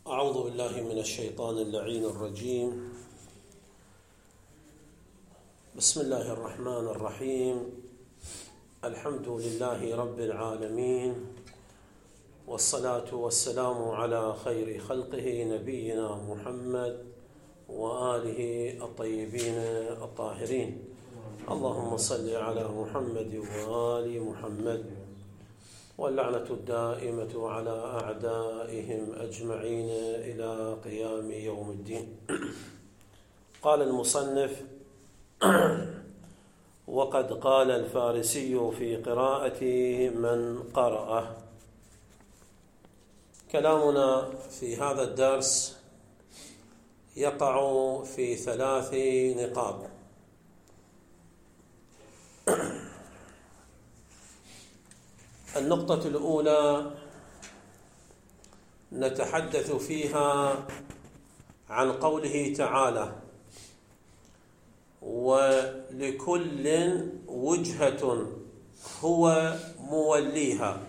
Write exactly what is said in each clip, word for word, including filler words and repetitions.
أعوذ بالله من الشيطان اللعين الرجيم. بسم الله الرحمن الرحيم. الحمد لله رب العالمين، والصلاة والسلام على خير خلقه نبينا محمد وآله الطيبين الطاهرين. اللهم صل على محمد وآل محمد، واللعنة الدائمة على أعدائهم أجمعين إلى قيام يوم الدين. قال المصنف: وقد قال الفارسي في قراءة من قرأه. كلامنا في هذا الدرس يقع في ثلاث نقاط. النقطة الأولى نتحدث فيها عن قوله تعالى: ولكل وجهة هو موليها.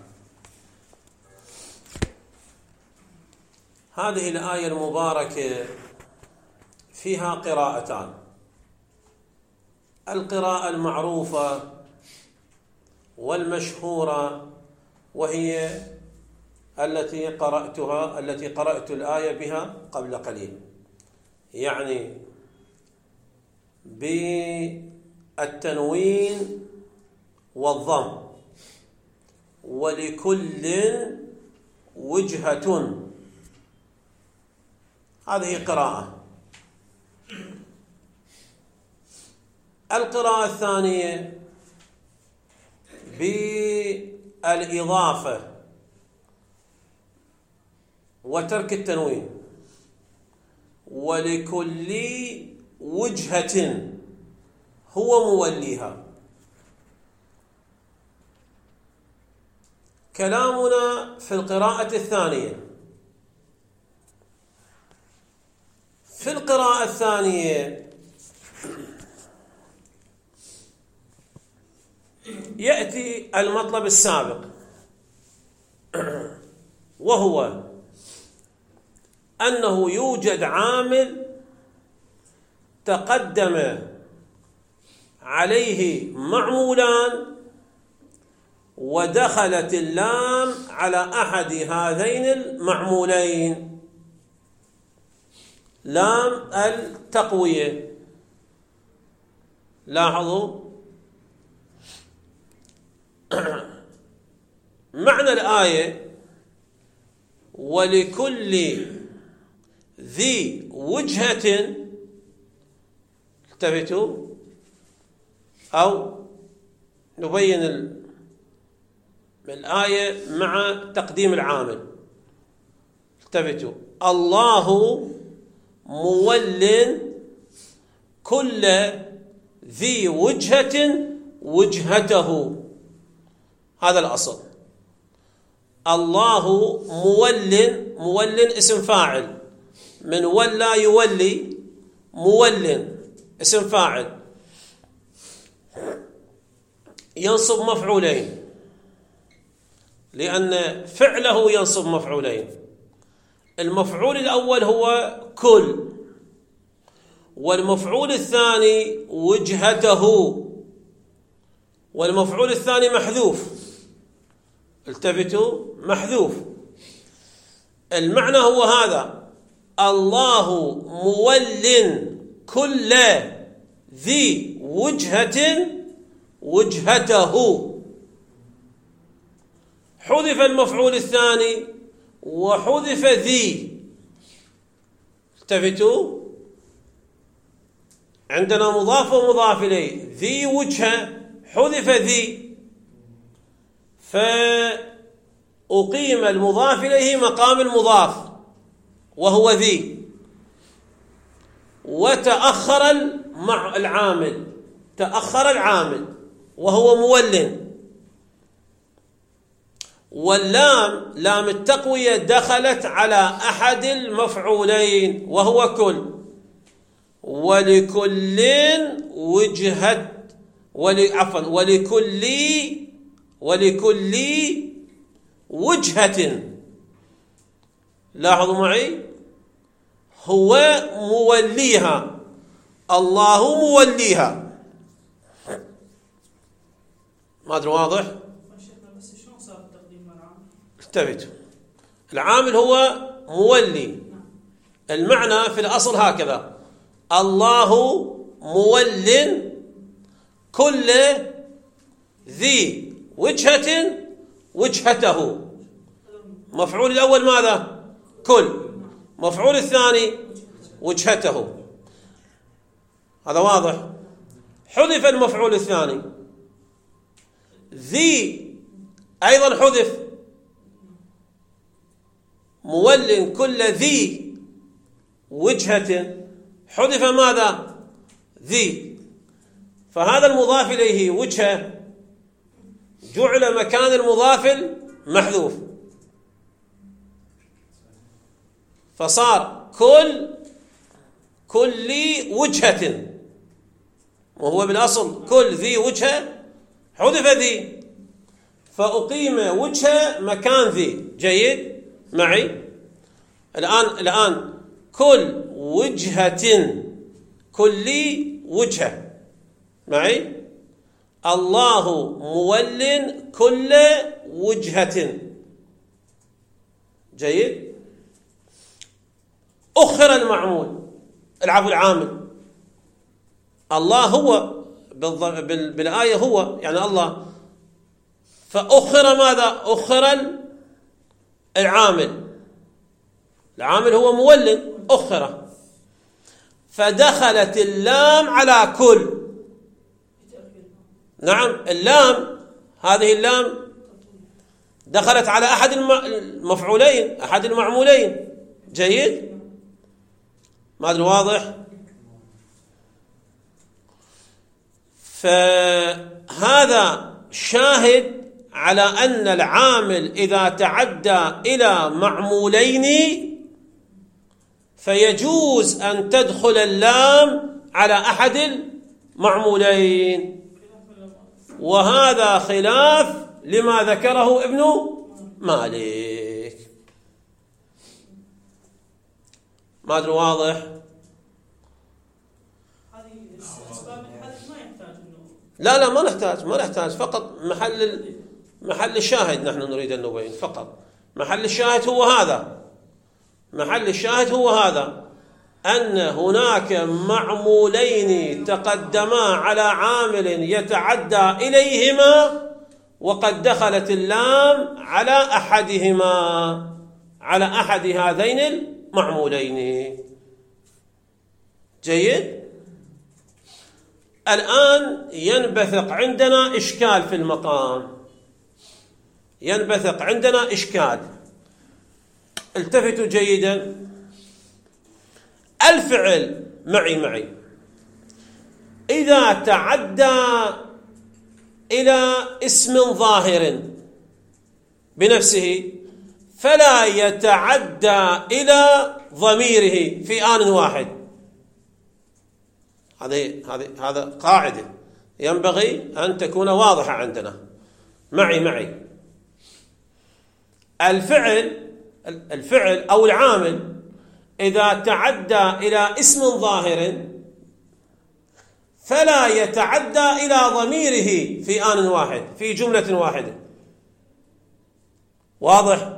هذه الآية المباركة فيها قراءتان: القراءة المعروفة والمشهورة، وهي التي قرأتها التي قرأت الآية بها قبل قليل، يعني بالتنوين والضم: ولكل وجهة. هذه قراءة. القراءة الثانية بالإضافة وترك التنوين: ولكل وجهة هو موليها. كلامنا في القراءة الثانية. في القراءة الثانية يأتي المطلب السابق، وهو أنه يوجد عامل تقدم عليه معمولان، ودخلت اللام على أحد هذين المعمولين، لام التقوية. لاحظوا معنى الآية: ولكل ذي وجهة. التفتوا أو نبين الآية مع تقديم العامل. التفتوا: الله مول كل ذي وجهة وجهته. هذا الأصل. الله مول، مول اسم فاعل من ولى يولي، مول اسم فاعل ينصب مفعولين، لأن فعله ينصب مفعولين. المفعول الأول هو كل، والمفعول الثاني وجهته، والمفعول الثاني محذوف. التفتوا: محذوف. المعنى هو هذا: الله مول كل ذي وجهة وجهته. حذف المفعول الثاني وحذف ذي. التفتوا: عندنا مضاف ومضاف إليه. ذي وجهة حذف ذي، فأقيم المضاف إليه مقام المضاف وهو ذي، وتأخر العامل، تأخر العامل وهو مول. واللام لام التقوية دخلت على أحد المفعولين وهو كل. ولكل وجهة ول... عفوا ولكل ولكل وجهة. لاحظوا معي: هو موليها، الله موليها. ما أدري واضح؟ انتبهوا، العامل هو مولي. المعنى في الأصل هكذا: الله مول كل ذي وجهة وجهته. مفعول الأول ماذا؟ كل. مفعول الثاني وجهته. هذا واضح. حذف المفعول الثاني، ذي أيضا حذف. مول كل ذي وجهة، حذف ماذا؟ ذي. فهذا المضاف إليه وجهة جعل مكان المضاف محذوف، فصار كل كل وجهة، وهو بالأصل كل ذي وجهة، حذف ذي فأقيم وجهة مكان ذي. جيد معي؟ الآن الآن كل وجهة، كل وجهة معي. الله مول كل وجهة. جيد. أخر المعمول، العفو العامل. الله هو بالآية هو يعني الله، فأخر ماذا؟ أخر العامل. العامل هو مول، أخر، فدخلت اللام على كل. نعم، اللام هذه اللام دخلت على أحد المفعولين، أحد المعمولين. جيد. ما أدري واضح؟ فهذا شاهد على أن العامل إذا تعدى إلى معمولين فيجوز أن تدخل اللام على أحد المعمولين، وهذا خلاف لما ذكره ابن مالك. ما أدري واضح؟ لا لا ما نحتاج ما نحتاج فقط محل محل الشاهد نحن نريد أن نبين فقط. محل الشاهد هو هذا، محل الشاهد هو هذا أن هناك معمولين تقدما على عامل يتعدى إليهما، وقد دخلت اللام على أحدهما، على أحد هذين المعمولين. جيد. الآن ينبثق عندنا إشكال في المقام، ينبثق عندنا إشكال. التفتوا جيدا. الفعل معي معي إذا تعدى إلى اسم ظاهر بنفسه فلا يتعدى إلى ضميره في آن واحد. هذه هذه هذا قاعدة ينبغي أن تكون واضحة عندنا. معي معي الفعل الفعل أو العامل إذا تعدى إلى اسم ظاهر فلا يتعدى إلى ضميره في آن واحد، في جملة واحدة. واضح؟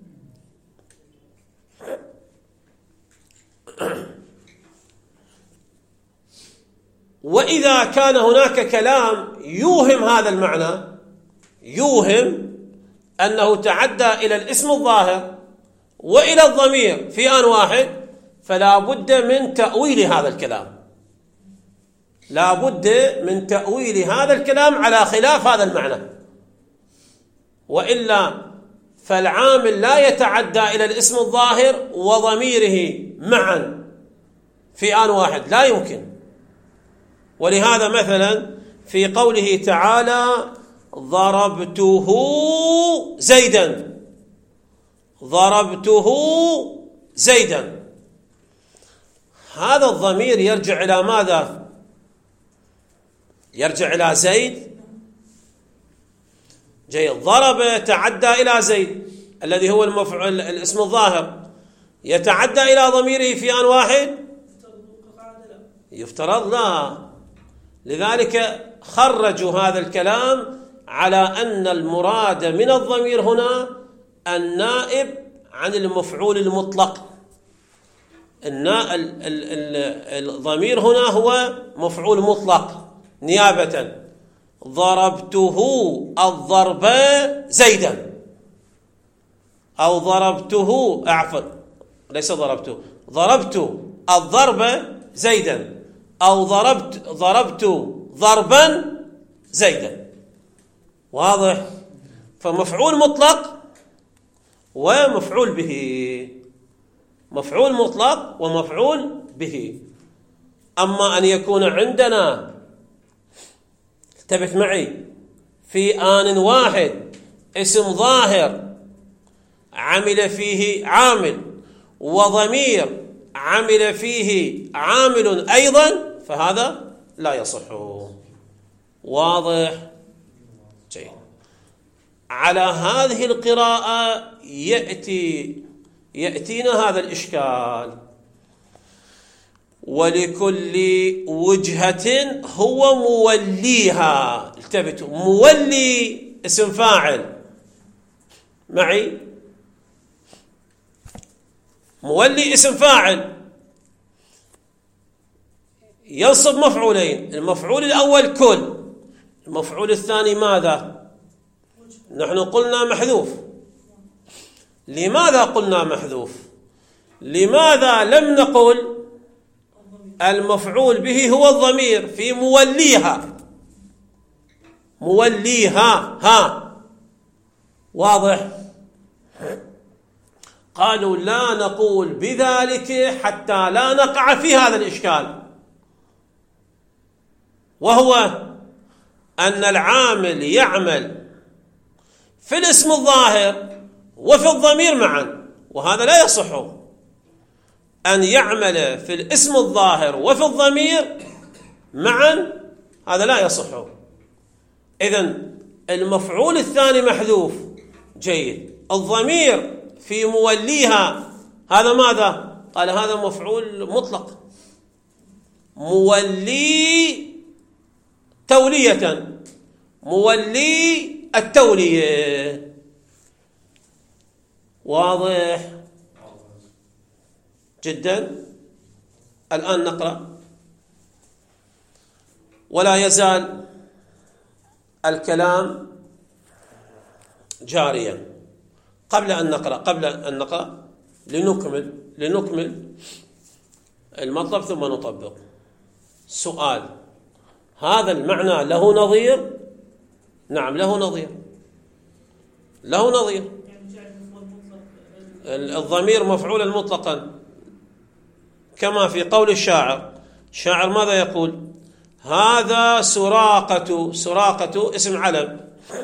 وإذا كان هناك كلام يوهم هذا المعنى، يوهم أنه تعدى إلى الاسم الظاهر وإلى الضمير في آن واحد، فلا بد من تأويل هذا الكلام، لا بد من تأويل هذا الكلام على خلاف هذا المعنى، وإلا فالعامل لا يتعدى إلى الاسم الظاهر وضميره معا في آن واحد، لا يمكن. ولهذا مثلا في قوله تعالى ضربته زيدا، ضربته زيدا، هذا الضمير يرجع إلى ماذا؟ يرجع إلى زيد. جيد. ضرب تعدى إلى زيد الذي هو المفعول الاسم الظاهر، يتعدى إلى ضميره في آن واحد؟ يفترض لا. لذلك خرجوا هذا الكلام على أن المراد من الضمير هنا النائب عن المفعول المطلق. الضمير هنا هو مفعول مطلق نيابة. ضربته الضرب زيدا، أو ضربته عفوا ليس ضربته ضربت الضرب زيدا، أو ضربت ضربت ضربا زيدا. واضح؟ فمفعول مطلق ومفعول به، مفعول مطلق ومفعول به. أما أن يكون عندنا، انتبه معي، في آن واحد اسم ظاهر عمل فيه عامل وضمير عمل فيه عامل أيضا، فهذا لا يصح. واضح؟ جيد. على هذه القراءة يأتي يأتينا هذا الإشكال: ولكل وجهة هو موليها. التفتوا، مولي اسم فاعل معي، مولي اسم فاعل ينصب مفعولين. المفعول الأول كل، المفعول الثاني ماذا؟ نحن قلنا محذوف. لماذا قلنا محذوف؟ لماذا لم نقل المفعول به هو الضمير في موليها؟ موليها ها، واضح؟ قالوا لا نقول بذلك حتى لا نقع في هذا الإشكال، وهو أن العامل يعمل في الاسم الظاهر وفي الضمير معا، وهذا لا يصح. أن يعمل في الاسم الظاهر وفي الضمير معا، هذا لا يصح. إذن المفعول الثاني محذوف، جيد. الضمير في موليها هذا ماذا؟ قال هذا مفعول مطلق، مولي تولية، مولي التولية. واضح جدا؟ الآن نقرأ. ولا يزال الكلام جاريا. قبل أن نقرأ قبل أن نقرأ لنكمل لنكمل المطلب ثم نطبق. سؤال: هذا المعنى له نظير؟ نعم له نظير، له نظير. الضمير مفعولا مطلقا كما في قول الشاعر. الشاعر ماذا يقول؟ هذا سراقة، سراقة اسم علم،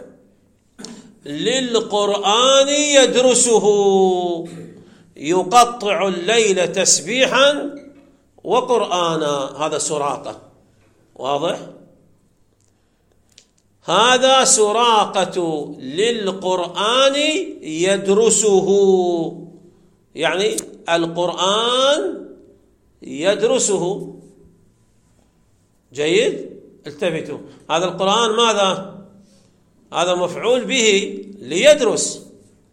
للقرآن يدرسه، يقطع الليل تسبيحا وقرآنا. هذا سراقة، واضح؟ هذا سراقة للقرآن يدرسه، يعني القرآن يدرسه. جيد؟ التفتوا، هذا القرآن ماذا؟ هذا مفعول به ليدرس،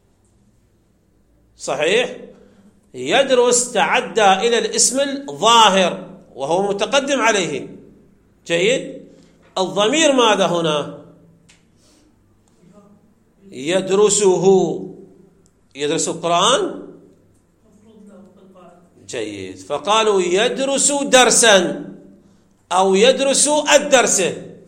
صحيح؟ يدرس تعدى إلى الاسم الظاهر وهو متقدم عليه. جيد؟ الضمير ماذا هنا؟ يدرسه، يدرس القرآن. جيد. فقالوا يدرس درسا أو يدرس الدرس.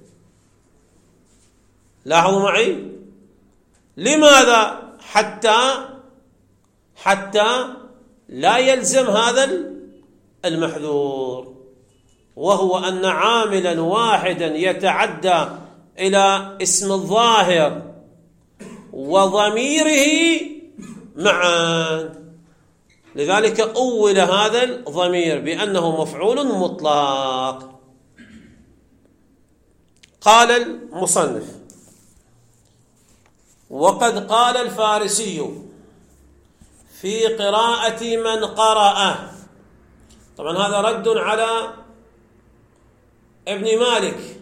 لاحظوا معي، لماذا؟ حتى حتى لا يلزم هذا المحذور، وهو أن عاملا واحدا يتعدى إلى اسم الظاهر وضميره معا. لذلك أول هذا الضمير بأنه مفعول مطلق. قال المصنف: وقد قال الفارسي في قراءة من قرأ. طبعا هذا رد على ابن مالك.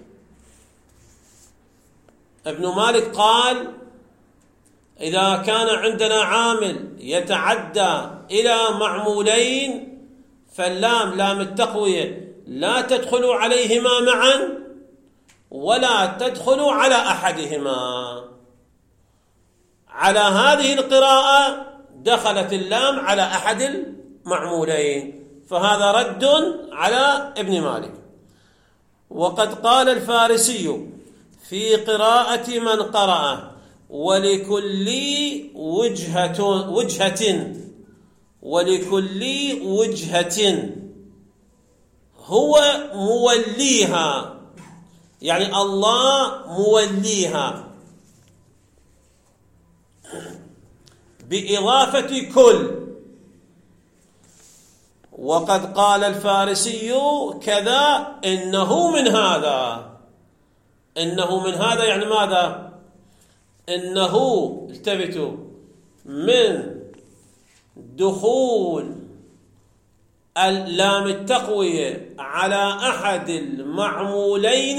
ابن مالك قال إذا كان عندنا عامل يتعدى إلى معمولين فاللام لام التقوية لا تدخل عليهما معا ولا تدخل على أحدهما. على هذه القراءة دخلت اللام على أحد المعمولين، فهذا رد على ابن مالك. وقد قال الفارسي في قراءة من قرأ ولكل وجهة وجهة ولكل وجهة هو موليها، يعني الله موليها بإضافة كل. وقد قال الفارسي كذا إنه من هذا. إنه من هذا يعني ماذا؟ إنه التفتوا من دخول اللام التقوية على أحد المعمولين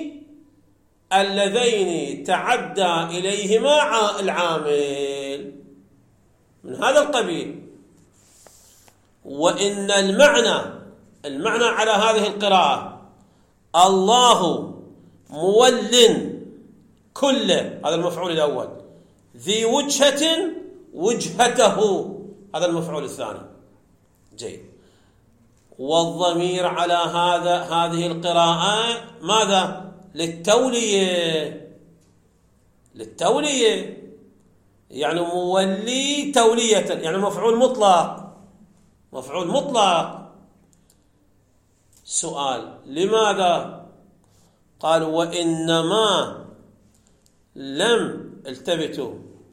اللذين تعدى إليهما العامل، من هذا القبيل. وإن المعنى المعنى على هذه القراءة الله مول كل، هذا المفعول الأول، ذي وجهة وجهته، هذا المفعول الثاني. جيد. والضمير على هذا هذه القراءة ماذا؟ للتولية. للتولية يعني مولي تولية، يعني مفعول مطلق. مفعول مطلق. سؤال: لماذا؟ قال وإنما لم التفتوا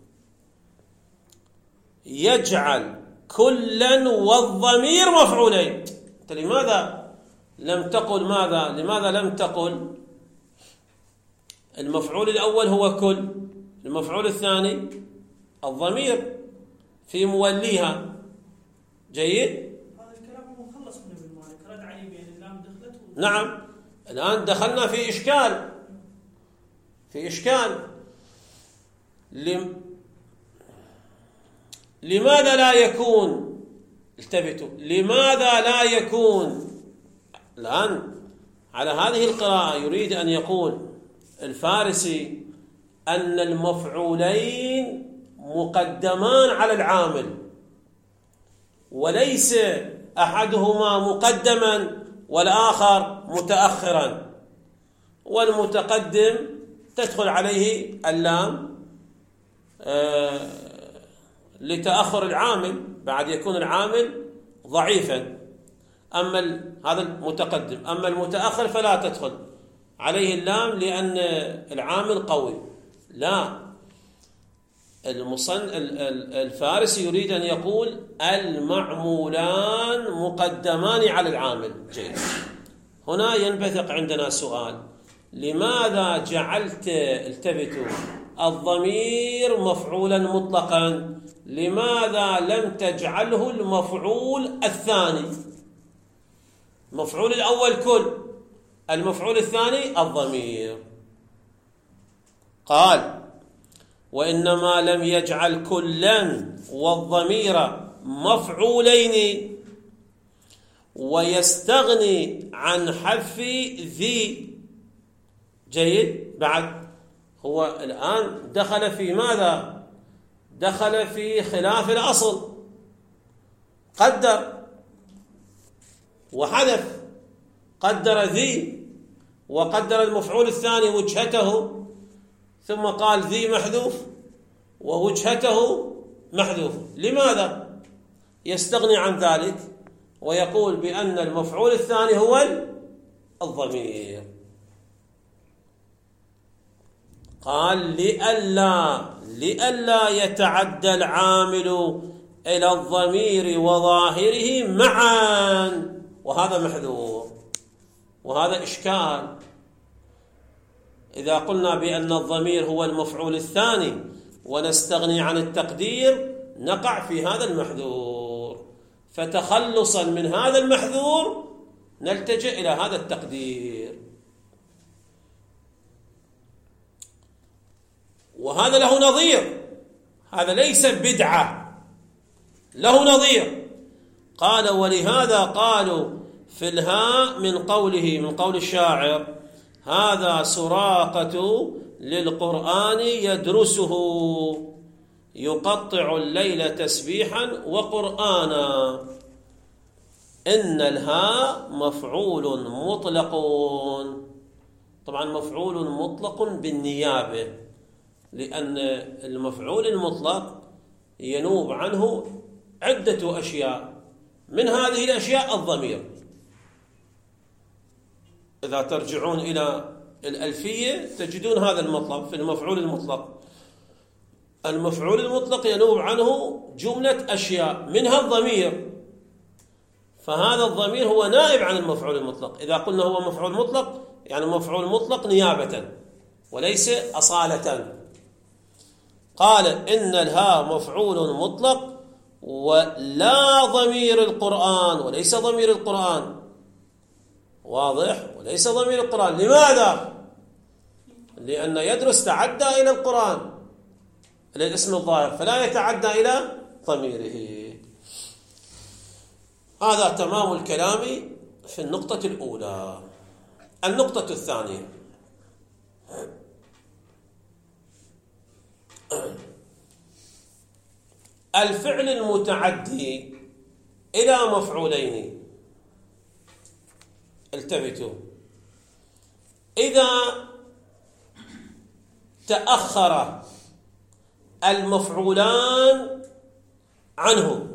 يجعل كلا والضمير مفعولين. انت لماذا لم تقل ماذا؟ لماذا لم تقل المفعول الأول هو كل، المفعول الثاني الضمير في موليها؟ جيد. هذا الكلام مخلص من ابن مالك، رد عليه بأن اللام دخلت. نعم، الآن دخلنا في إشكال. في إشكال. لم... لماذا لا يكون؟ التفتوا، لماذا لا يكون؟ الآن على هذه القراءة يريد أن يقول الفارسي أن المفعولين مقدمان على العامل، وليس أحدهما مقدما والآخر متأخرا، والمتقدم تدخل عليه اللام آه لتأخر العامل، بعد يكون العامل ضعيفا. أما هذا المتقدم، أما المتأخر فلا تدخل عليه اللام لأن العامل قوي. لا، المصن الفارسي يريد أن يقول المعمولان مقدمان على العامل. جيد. هنا ينبثق عندنا سؤال: لماذا جعلت التفتوا الضمير مفعولا مطلقا؟ لماذا لم تجعله المفعول الثاني؟ المفعول الأول كل، المفعول الثاني الضمير. قال: وإنما لم يجعل كلا والضمير مفعولين ويستغني عن حذف ذي. جيد. بعد هو الآن دخل في ماذا؟ دخل في خلاف الأصل، قدر وحذف، قدر ذي وقدر المفعول الثاني وجهته، ثم قال ذي محذوف ووجهته محذوف. لماذا يستغني عن ذلك ويقول بأن المفعول الثاني هو الضمير؟ قال لئلا لئلا يتعدى العامل إلى الضمير وظاهره معا، وهذا محذور، وهذا إشكال. إذا قلنا بأن الضمير هو المفعول الثاني ونستغني عن التقدير نقع في هذا المحذور، فتخلصا من هذا المحذور نلتجئ إلى هذا التقدير. وهذا له نظير، هذا ليس بدعة، له نظير. قال ولهذا قالوا في الهاء من قوله من قول الشاعر هذا سراقة للقرآن يدرسه يقطع الليل تسبيحا وقرآنا. إن الهاء مفعول مطلق، طبعا مفعول مطلق بالنيابة، لأن المفعول المطلق ينوب عنه عدة أشياء، من هذه الأشياء الضمير. إذا ترجعون إلى الألفية تجدون هذا المطلب في المفعول المطلق. المفعول المطلق ينوب عنه جملة أشياء منها الضمير، فهذا الضمير هو نائب عن المفعول المطلق. إذا قلنا هو مفعول مطلق يعني مفعول مطلق نيابة وليس أصالة. قال إن الهاء مفعول مطلق ولا ضمير القرآن، وليس ضمير القرآن، واضح، وليس ضمير القرآن. لماذا؟ لأن يدرس تعدى إلى القرآن، إلى الاسم الظاهر، فلا يتعدى إلى ضميره. هذا تمام الكلام في النقطة الأولى. النقطة الثانية الفعل المتعدي إلى مفعولين. التفتوا، إذا تأخر المفعولان عنه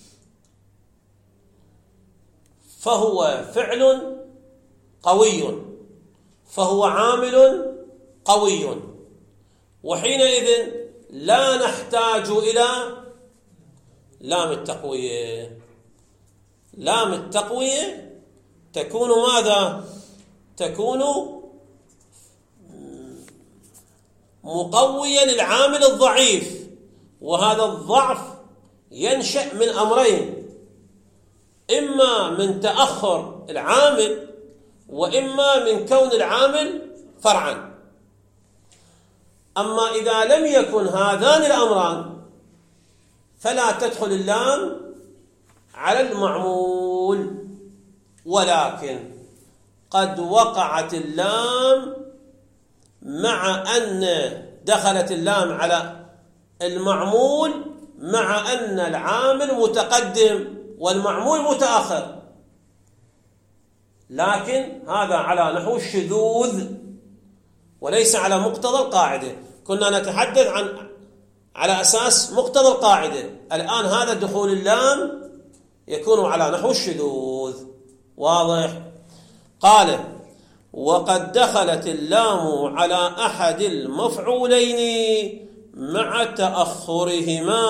فهو فعل قوي، فهو عامل قوي، وحينئذ لا نحتاج إلى لام التقوية. لام التقوية تكون ماذا؟ تكون مقويا للعامل الضعيف، وهذا الضعف ينشأ من أمرين: إما من تأخر العامل، وإما من كون العامل فرعا. أما إذا لم يكن هذان الأمران فلا تدخل اللام على المعمول، ولكن قد وقعت اللام مع أن دخلت اللام على المعمول مع أن العامل متقدم والمعمول متأخر، لكن هذا على نحو الشذوذ وليس على مقتضى القاعدة. كنا نتحدث عن على أساس مقتضى القاعدة، الآن هذا دخول اللام يكون على نحو الشذوذ. واضح؟ قال وقد دخلت اللام على أحد المفعولين مع تأخرهما،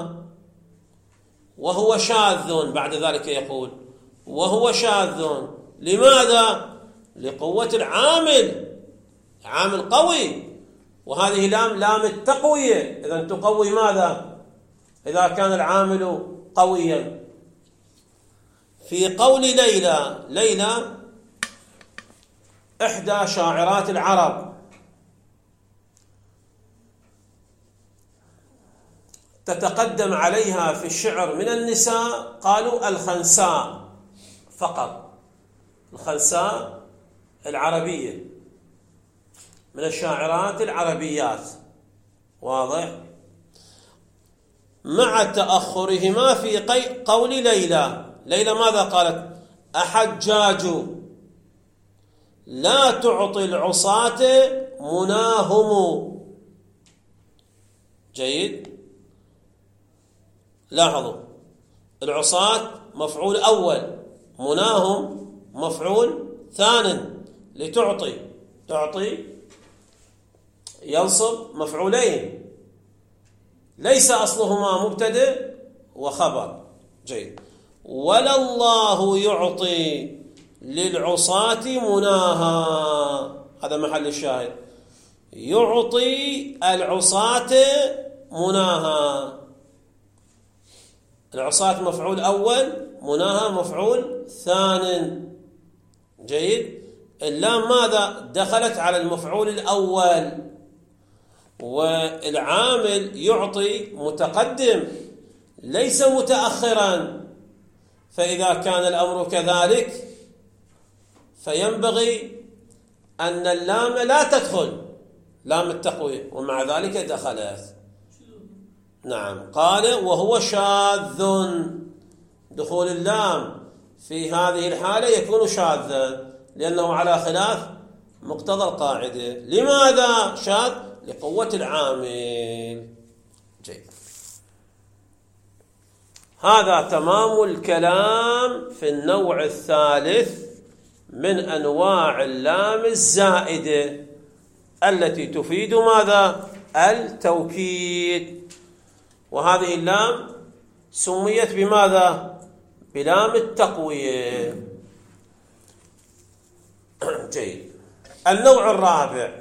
وهو شاذ. بعد ذلك يقول وهو شاذ. لماذا؟ لقوة العامل، عامل قوي، وهذه لام لام التقوية. إذن تقوي ماذا؟ إذا كان العامل قويا. في قول ليلى، ليلى إحدى شاعرات العرب، تتقدم عليها في الشعر من النساء قالوا الخنساء فقط، الخنساء العربية من الشاعرات العربيات. واضح؟ مع تأخرهما في قول ليلى. ليلى ماذا قالت؟ أحجاج لا تعطي العصاة مناهم. جيد؟ لاحظوا، العصاة مفعول أول، مناهم مفعول ثان. لتعطي، تعطي ينصب مفعولين، ليس أصلهما مبتدأ وخبر. جيد. ولا الله يعطي للعصاة مناها، هذا محل الشاهد، يعطي العصاة مناها. العصاة مفعول أول، مناهى مفعول ثان. جيد. اللام ماذا؟ دخلت على المفعول الأول، والعامل يعطي متقدم ليس متأخرا، فإذا كان الأمر كذلك فينبغي أن اللام لا تدخل، لام التقوية، ومع ذلك دخلت. نعم. قال وهو شاذ، دخول اللام في هذه الحالة يكون شاذا لأنه على خلاف مقتضى القاعدة. لماذا شاذ؟ لقوة العامل. جيد. هذا تمام الكلام في النوع الثالث من أنواع اللام الزائدة التي تفيد ماذا؟ التوكيد. وهذه اللام سميت بماذا؟ بلام التقوية. جيد. النوع الرابع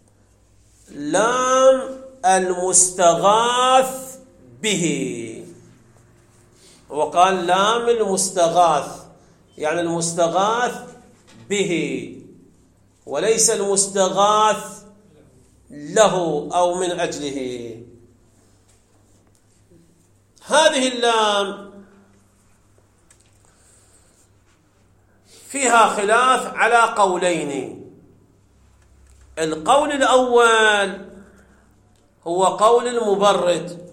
لام المستغاث به. وقال لام المستغاث، يعني المستغاث به، وليس المستغاث له أو من أجله. هذه اللام فيها خلاف على قولين. القول الأول هو قول المبرد.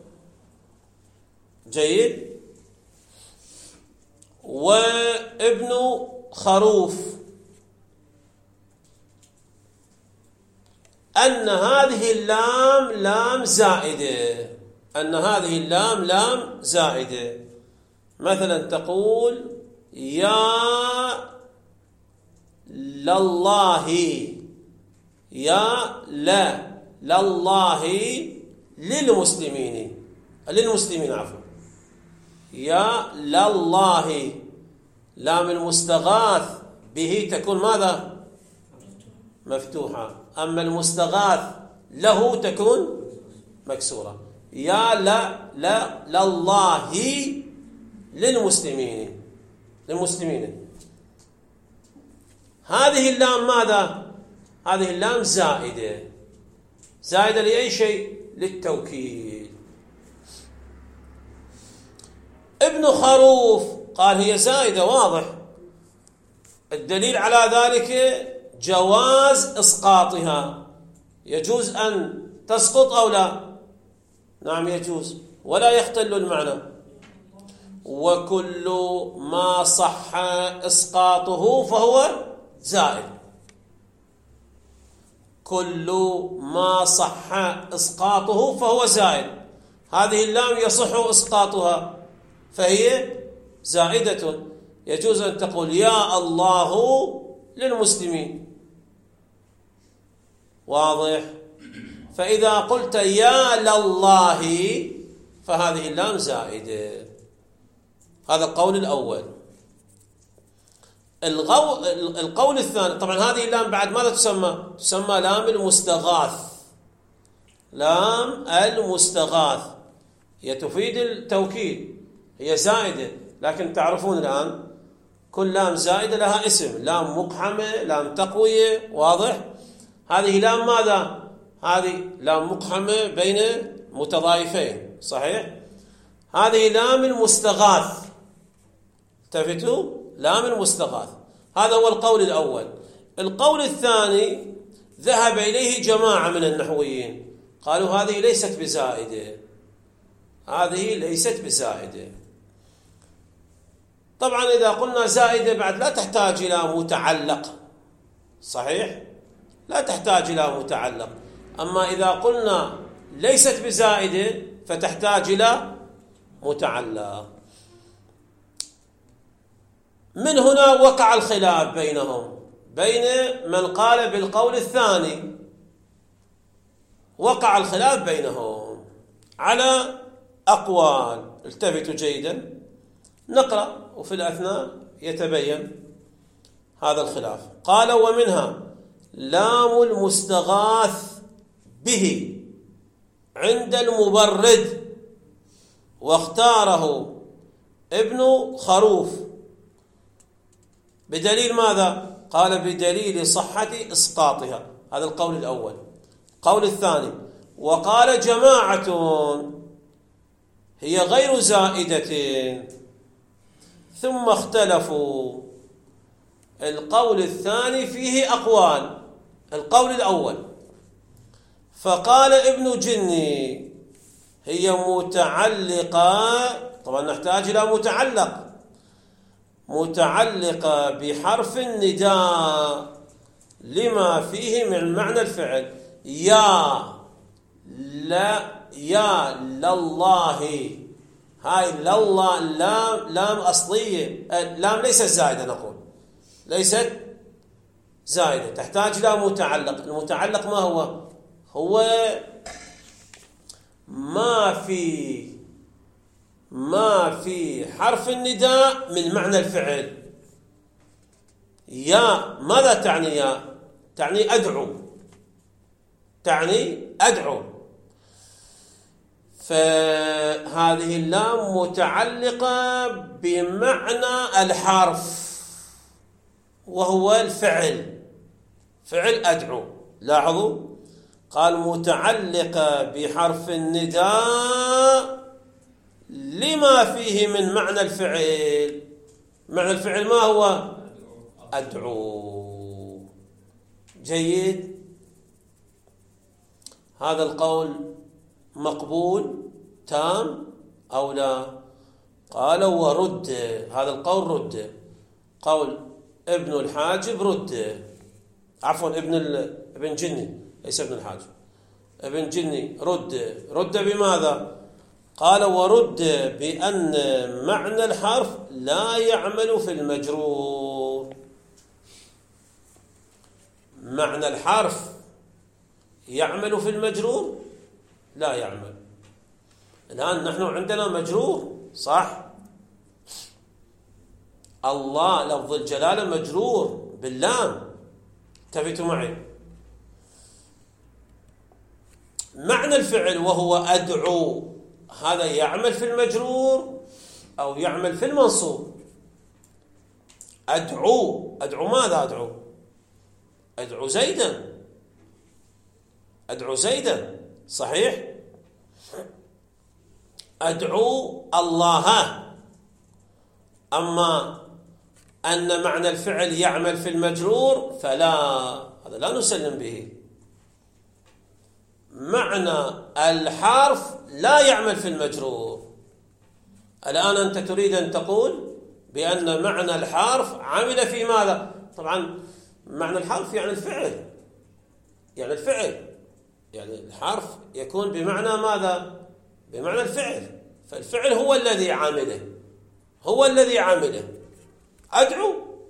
جيد. وابن خروف أن هذه اللام لام زائدة، أن هذه اللام لام زائدة. مثلا تقول يا لله، يا لا لله للمسلمين، للمسلمين عفوا، يا لله، لام المستغاث به تكون ماذا؟ مفتوحة. أما المستغاث له تكون مكسورة. يا لا لا لله للمسلمين، للمسلمين. هذه اللام ماذا؟ هذه اللام زائدة. زائدة لأي شيء؟ للتوكيد. ابن خروف قال هي زائدة، واضح. الدليل على ذلك جواز إسقاطها. يجوز أن تسقط أو لا؟ نعم يجوز، ولا يختل المعنى. وكل ما صح إسقاطه فهو زائد. كل ما صح إسقاطه فهو زائد. هذه اللام يصح إسقاطها فهي زائدة. يجوز أن تقول يا الله للمسلمين، واضح. فإذا قلت يا لله فهذه اللام زائدة. هذا القول الأول. الغو... القول الثاني، طبعا هذه اللام بعد ماذا تسمى؟ تسمى لام المستغاث. لام المستغاث هي تفيد التوكيد، هي زائدة، لكن تعرفون الآن كل لام زائدة لها اسم، لام مقحمة، لام تقوية، واضح. هذه لام ماذا؟ هذه لام مقحمة بين متضايفين، صحيح. هذه لام المستغاث، التفتوا، لام المستغاث. هذا هو القول الأول. القول الثاني ذهب إليه جماعة من النحويين، قالوا هذه ليست بزائدة، هذه ليست بزائدة. طبعا إذا قلنا زائدة بعد لا تحتاج إلى متعلق، صحيح، لا تحتاج إلى متعلق. أما إذا قلنا ليست بزائدة فتحتاج إلى متعلق. من هنا وقع الخلاف بينهم، بين من قال بالقول الثاني، وقع الخلاف بينهم على أقوال. التفتوا جيدا نقرأ وفي الأثناء يتبين هذا الخلاف. قال ومنها لام المستغاث به عند المبرد، واختاره ابن خروف. بدليل ماذا؟ قال بدليل صحة إسقاطها. هذا القول الأول. القول الثاني: وقال جماعة هي غير زائدة ثم اختلفوا. القول الثاني فيه أقوال. القول الأول: فقال ابن جني هي متعلقة، طبعا نحتاج إلى متعلق، متعلقة بحرف النداء لما فيه من معنى الفعل. يا لا يا لله، هاي لله لام لام أصلية، لام ليست زائدة، نقول ليست زائدة، تحتاج إلى متعلق. المتعلق ما هو؟ هو ما في ما في حرف النداء من معنى الفعل. يا ماذا تعني؟ يا تعني أدعو، تعني أدعو. فهذه اللام متعلقة بمعنى الحرف وهو الفعل، فعل أدعو. لاحظوا، قال متعلقة بحرف النداء لما فيه من معنى الفعل. معنى الفعل ما هو؟ أدعو. جيد. هذا القول مقبول تام أو لا؟ قال ورد. هذا القول رد. قول ابن الحاجب رد، عفوا ابن ابن جني، ليس ابن الحاجب، ابن جني رد. رد بماذا؟ قال ورد بأن معنى الحرف لا يعمل في المجرور. معنى الحرف يعمل في المجرور؟ لا يعمل. الآن نحن عندنا مجرور، صح؟ الله لفظ الجلالة مجرور باللام، انتبهوا معي. معنى الفعل وهو أدعو، هذا يعمل في المجرور أو يعمل في المنصوب؟ أدعو. أدعو ماذا؟ أدعو أدعو زيدا، أدعو زيدا، صحيح؟ أدعو الله. أما أن معنى الفعل يعمل في المجرور فلا، هذا لا نسلم به. معنى الحرف لا يعمل في المجرور. الآن أنت تريد أن تقول بأن معنى الحرف عمل في ماذا؟ طبعا معنى الحرف يعني الفعل، يعني الفعل، يعني الحرف يكون بمعنى ماذا؟ بمعنى الفعل. فالفعل هو الذي عامله، هو الذي عامله. أدعو.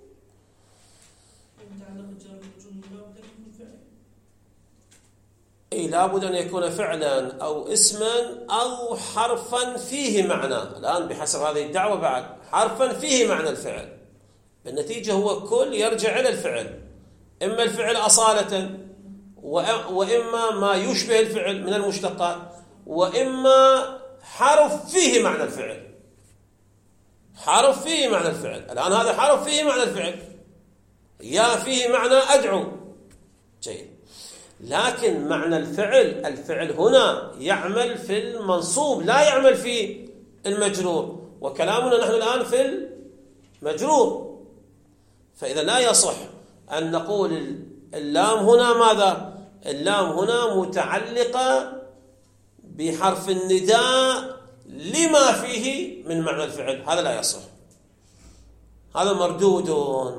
إيه، لابد أن يكون فعلا أو اسما أو حرفا فيه معنى. الآن بحسب هذه الدعوة بعد حرفا فيه معنى الفعل، بالنتيجة هو كل يرجع إلى الفعل، إما الفعل أصالة وإما ما يشبه الفعل من المشتقات، وإما حرف فيه معنى الفعل. حرف فيه معنى الفعل. الآن هذا حرف فيه معنى الفعل، يا فيه معنى أدعو. جيد. لكن معنى الفعل، الفعل هنا يعمل في المنصوب لا يعمل في المجرور، وكلامنا نحن الآن في المجرور. فإذا لا يصح أن نقول اللام هنا ماذا؟ اللام هنا متعلقة بحرف النداء لما فيه من معنى الفعل، هذا لا يصح، هذا مردود.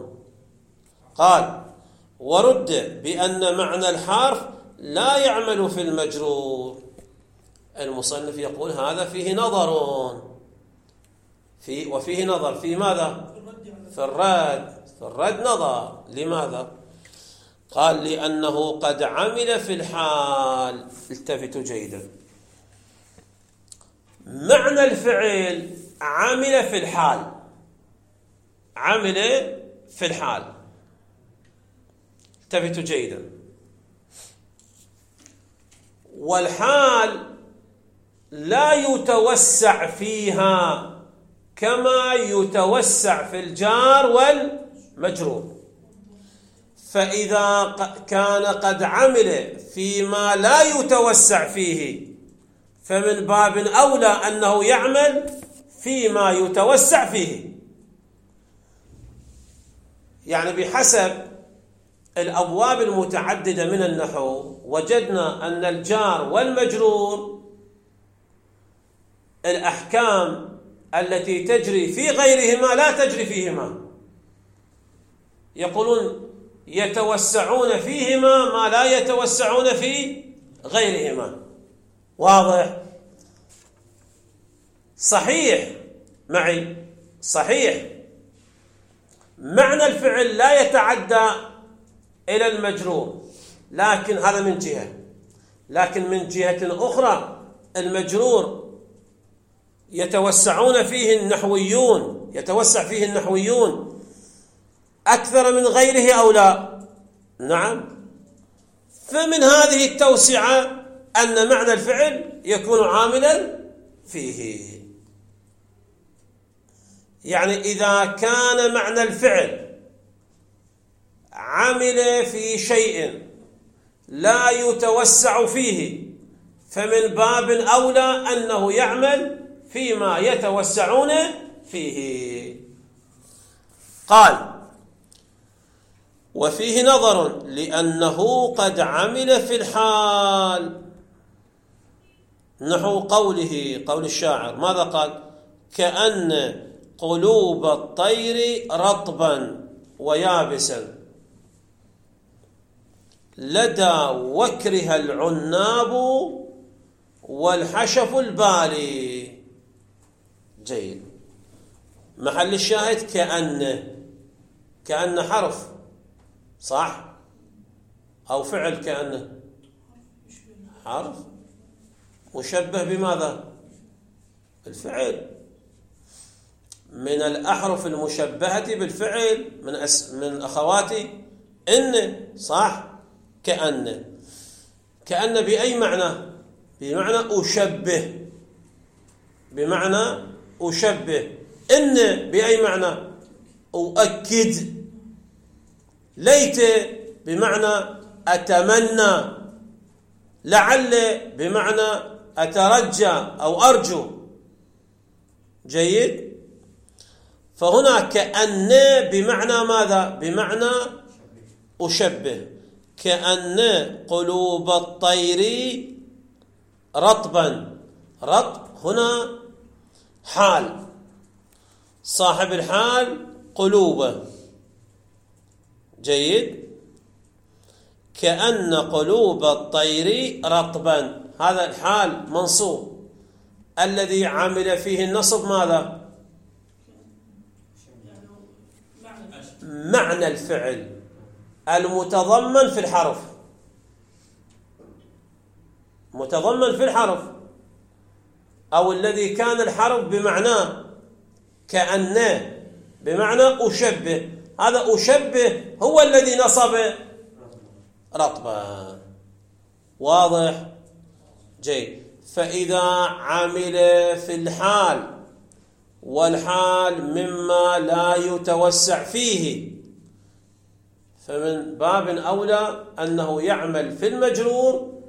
قال ورد بأن معنى الحرف لا يعمل في المجرور. المصنف يقول هذا فيه نظر، في وفيه نظر في ماذا؟ في الرد. في الرد نظر. لماذا؟ قال لأنه قد عمل في الحال. التفتوا جيدا، معنى الفعل عمل في الحال، عمل في الحال. التفتوا جيدا. والحال لا يتوسع فيها كما يتوسع في الجار والمجرور. فإذا كان قد عمل فيما لا يتوسع فيه فمن باب أولى أنه يعمل فيما يتوسع فيه. يعني بحسب الأبواب المتعددة من النحو وجدنا أن الجار والمجرور الأحكام التي تجري في غيرهما لا تجري فيهما. يقولون يتوسعون فيهما ما لا يتوسعون في غيرهما. واضح؟ صحيح معي؟ صحيح معنى الفعل لا يتعدى إلى المجرور، لكن هذا من جهة، لكن من جهة أخرى المجرور يتوسعون فيه النحويون يتوسع فيه النحويون أكثر من غيره أو لا؟ نعم. فمن هذه التوسعة أن معنى الفعل يكون عاملا فيه. يعني إذا كان معنى الفعل عمل في شيء لا يتوسع فيه فمن باب أولى أنه يعمل فيما يتوسعون فيه. قال: وفيه نظر لأنه قد عمل في الحال، نحو قوله قول الشاعر ماذا قال؟ كأن قلوب الطير رطبا ويابسا لدى وكرها العناب والحشف البالي. جيد. محل الشاهد كأن، كأن حرف صح أو فعل؟ كأنه حرف مشبه بماذا؟ الفعل. من الأحرف المشبهة بالفعل من أس من أخوات إن، صح؟ كأن. كأن بأي معنى؟ بمعنى أشبه، بمعنى أشبه. إن بأي معنى؟ أؤكد. ليت بمعنى أتمنى. لعل بمعنى أترجى أو أرجو. جيد. فهنا كأن بمعنى ماذا؟ بمعنى أشبه. كأن قلوب الطير رطبا. رطب هنا حال، صاحب الحال قلوبه. جيد. كأن قلوب الطير رطبا، هذا الحال منصوب، الذي عمل فيه النصب ماذا؟ معنى الفعل المتضمن في الحرف، متضمن في الحرف، أو الذي كان الحرف بمعناه. كأن بمعنى أشبه، هذا أشبه هو الذي نصب رطبا. واضح؟ جيد. فإذا عمل في الحال والحال مما لا يتوسع فيه فمن باب أولى أنه يعمل في المجرور،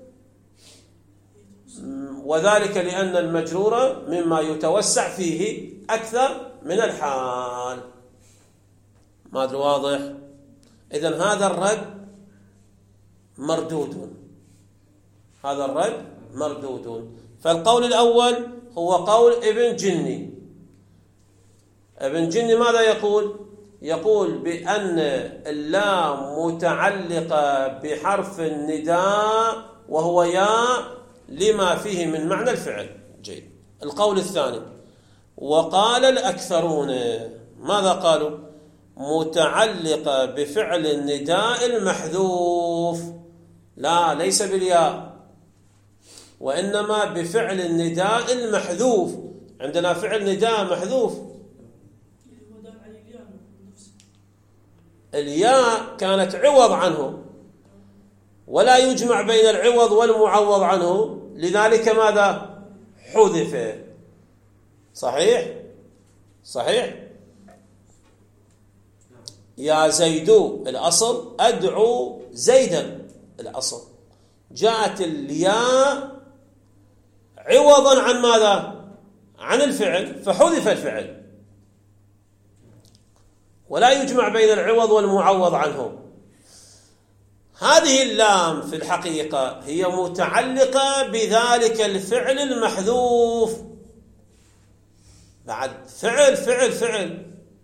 وذلك لأن المجرور مما يتوسع فيه أكثر من الحال. ما أدري واضح؟ إذن هذا الرد مردود، هذا الرد مردود. فالقول الأول هو قول ابن جني. ابن جني ماذا يقول؟ يقول بأن اللام متعلقة بحرف النداء وهو ياء لما فيه من معنى الفعل. جيد. القول الثاني وقال الأكثرون ماذا قالوا؟ متعلقة بفعل النداء المحذوف، لا ليس بالياء، وإنما بفعل النداء المحذوف. عندنا فعل نداء محذوف، الياء كانت عوض عنه ولا يجمع بين العوض والمعوض عنه، لذلك ماذا؟ حذف. صحيح؟ صحيح؟ يا زيد الأصل، أدعو زيدا الأصل. جاءت الياء عوضا عن ماذا؟ عن الفعل، فحذف الفعل، ولا يجمع بين العوض والمعوض عنه. هذه اللام في الحقيقة هي متعلقة بذلك الفعل المحذوف. بعد فعل فعل فعل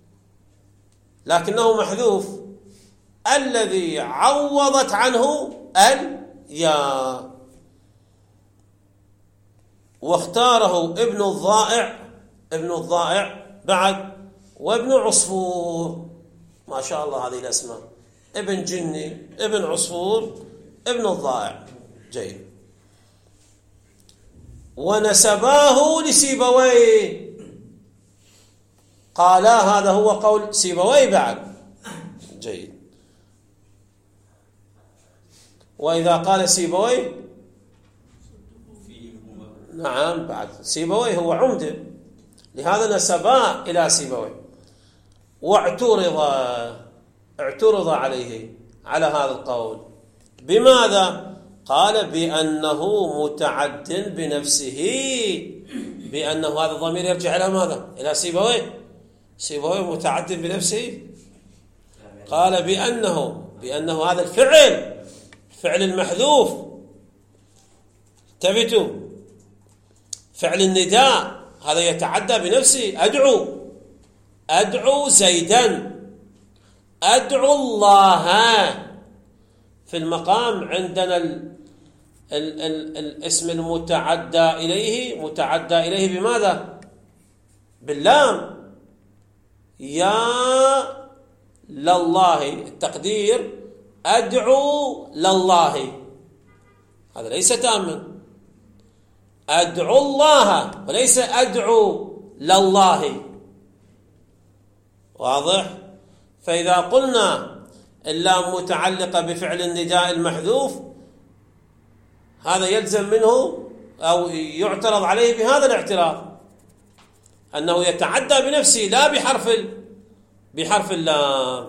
لكنه محذوف، الذي عوضت عنه الياء، واختاره ابن الضائع ابن الضائع بعد وابن عصفور. ما شاء الله هذه الأسماء، ابن جني، ابن عصفور، ابن الضائع. جيد. ونسباه لسيبويه، قالا هذا هو قول سيبويه بعد. جيد. وإذا قال سيبويه، نعم، بعد سيبويه هو عمده، لهذا نسباه إلى سيبويه. واعترض اعترض عليه على هذا القول. بماذا؟ قال بأنه متعد بنفسه، بأنه هذا الضمير يرجع إلى ماذا؟ إلى سيبويه. سيبويه متعد بنفسه. قال بأنه بأنه هذا الفعل، فعل المحذوف، انتبهوا، فعل النداء هذا يتعدى بنفسه. أدعو أدعو زيدا، أدعو الله. في المقام عندنا ال ال ال الاسم المتعدى إليه متعدى إليه بماذا؟ باللام. يا لله، التقدير أدعو لله، هذا ليس تاما. أدعو الله وليس أدعو لله. واضح؟ فإذا قلنا اللام متعلقة بفعل النداء المحذوف، هذا يلزم منه أو يعترض عليه بهذا الاعتراض، أنه يتعدى بنفسه لا بحرف بحرف اللام.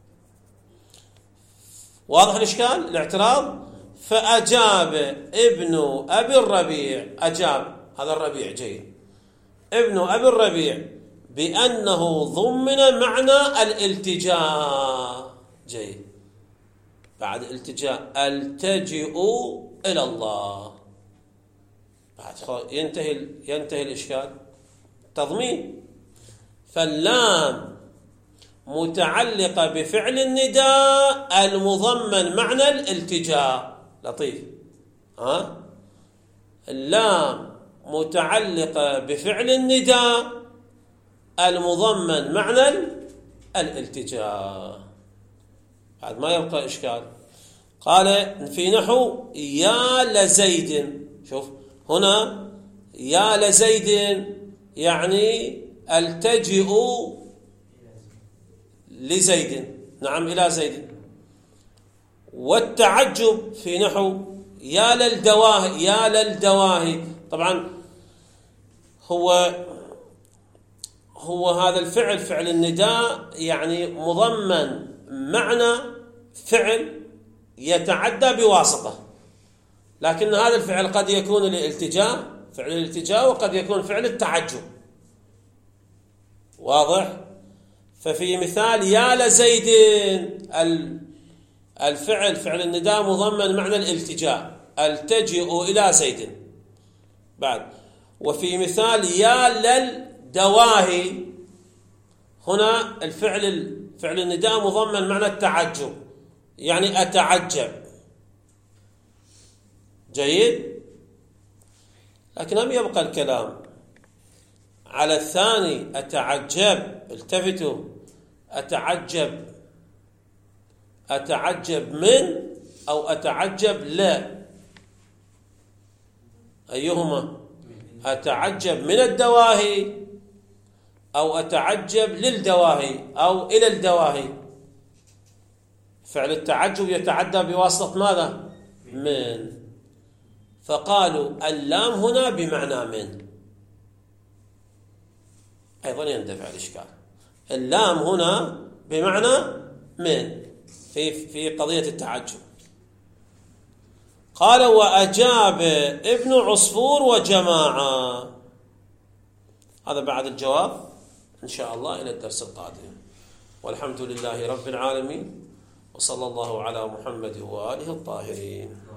واضح الإشكال؟ الاعتراض. فأجاب ابن أبي الربيع، أجاب هذا الربيع. جيد. ابن أبي الربيع بأنه ضمن معنى الالتجاء. جيد. بعد التجاء التجئ إلى الله، بعد ينتهي ينتهي الإشكال. تضمين. فاللام متعلقة بفعل النداء المضمن معنى الالتجاء. لطيف. ها؟ اللام متعلقة بفعل النداء المضمن معنى الالتجاء. بعد ما يبقى إشكال. قال في نحو يا لزيد. شوف هنا يا لزيد يعني التجئ لزيد، نعم إلى زيد. والتعجب في نحو يا للدواهي، يا للدواهي. طبعا هو هو هذا الفعل فعل النداء يعني مضمن معنى فعل يتعدى بواسطة، لكن هذا الفعل قد يكون للالتجاء، فعل الالتجاء، وقد يكون فعل التعجب. واضح؟ ففي مثال يا لزيد الفعل فعل النداء مضمن معنى الالتجاء، التجئ إلى زيد. بعد وفي مثال يا للدواهي هنا الفعل فعل النداء مضمن معنى التعجب، يعني أتعجب. جيد. لكن هم يبقى الكلام على الثاني أتعجب. التفتوا، أتعجب أتعجب من أو أتعجب لا، أيهما؟ أتعجب من الدواهي أو أتعجب للدواهي أو إلى الدواهي. فعل التعجب يتعدى بواسطة ماذا؟ من. فقالوا اللام هنا بمعنى من. أيضا يندفع الإشكال. اللام هنا بمعنى من في في قضية التعجب. قال وأجاب ابن عصفور وجماعة. هذا بعد الجواب إن شاء الله إلى الدرس القادم، والحمد لله رب العالمين، وصلى الله على محمد وآله الطاهرين.